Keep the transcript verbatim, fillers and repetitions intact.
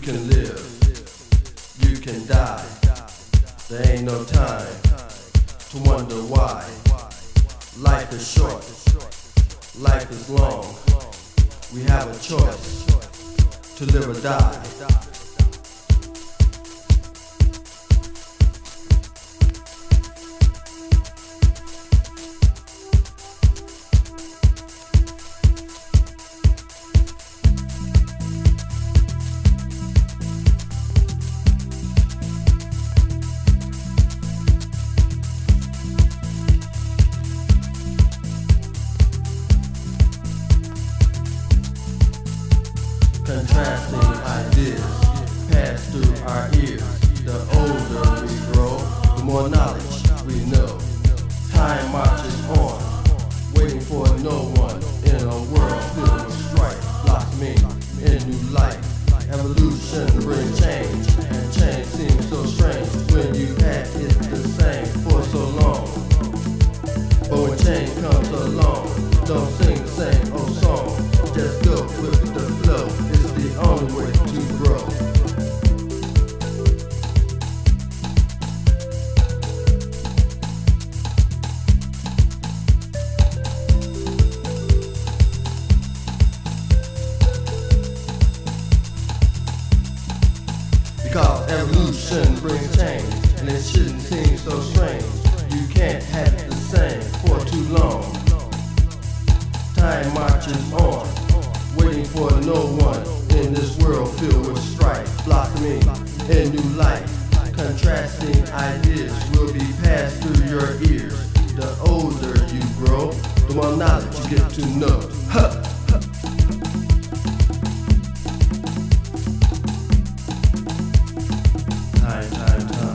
can live, you can die. There ain't no time to wonder why. Life is short, life is long. We have a choice to live or die. Contrasting ideas pass through our ears. The older we grow, the more knowledge we know. Time marches on, waiting for no one in a world filled with strife. Blossoming in new life. Evolution brings change, and change seems so strange when you had it the same for so long. But when change comes along, don't sing the same old song. Just go with the flow. It's the only way to grow. Because evolution brings change, and it shouldn't seem so strange. You can't have it the same for too long. Time marches on, waiting for no one in this world filled with strife. Blossoming in new life. Contrasting ideas will be passed through your ears. The older you grow, the more knowledge you get to know. Huh. Time, time, time.